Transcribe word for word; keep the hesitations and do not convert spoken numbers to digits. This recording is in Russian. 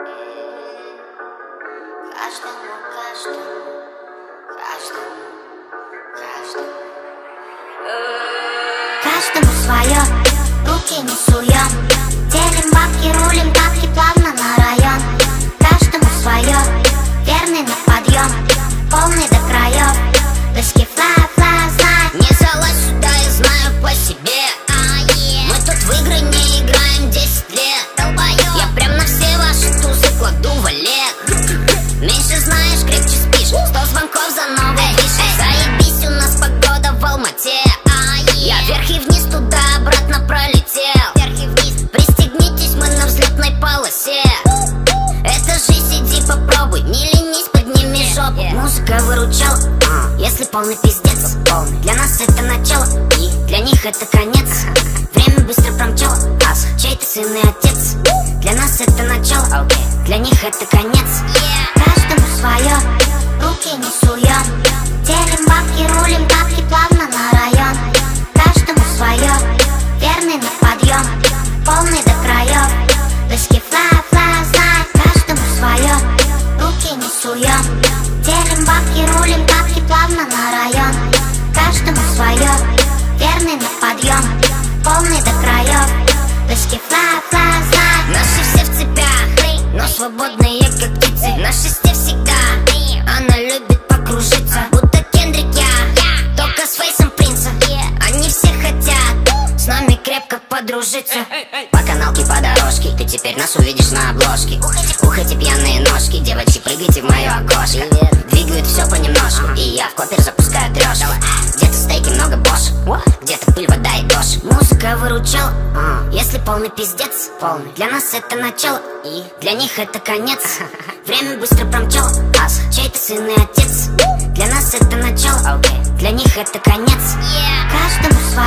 Каждому, каждому, каждому, каждому. Каждому свое, руки не суем. Делим бабки, рулим тапки плавно на район. Каждому свое, верный на подъем, полный до краев. Лыжки фла, фла, знай. Не залазь сюда, я знаю по себе. а, yeah. Мы тут в игры не играем десять лет. Долбоёб. Я прям на все ваши тузы кладу валет. Меньше знаешь, крепче спишь. Сто звонков за новый движ. Заебись, у нас погода в Алмате. а, yeah. Я вверх и вниз, туда обратно пролетел. Вверх и вниз. Пристегнитесь, мы на взлетной полосе. Это жизнь, сиди попробуй. Не ленись, подними жопу. Музыка выручала, uh, если полный пиздец. Полный. Для нас это начало, и для них это конец. Время быстро промчало, ас, чей ты сын и отец. Для нас это начало, okay. Для них это конец. yeah. Каждому свое, руки не суем. Делим бабки, рулим тапки плавно на район. Каждому свое, верный на подъем, полный до краев. Лыжки фла, фла, знай. Каждому свое, руки не суем. Делим бабки, рулим тапки плавно на район. Каждому свое, верный на подъем, полный до краев. Лыжки фла, фла, знай. Наши все в цепях, но свободные как птицы. На шесте всегда, она любит покружиться. Будто Кендрик я, только с фейсом принца. Они все хотят с нами крепко подружиться. По каналке, по дорожке, ты теперь нас увидишь на обложке. Ух, эти пьяные ножки, девочки, прыгайте в мое окошко. Двигают все понемножку, и я в копер запускаю трешку. Где-то стейки, много бошек, где-то пыль, вода и дождь. Музыка выручала, uh, если полный пиздец. Полный. Для нас это начало, и для них это конец. Время быстро промчало, ас, чей ты сын и отец. Для нас это начало, okay. Для них это конец. yeah. Каждому свое.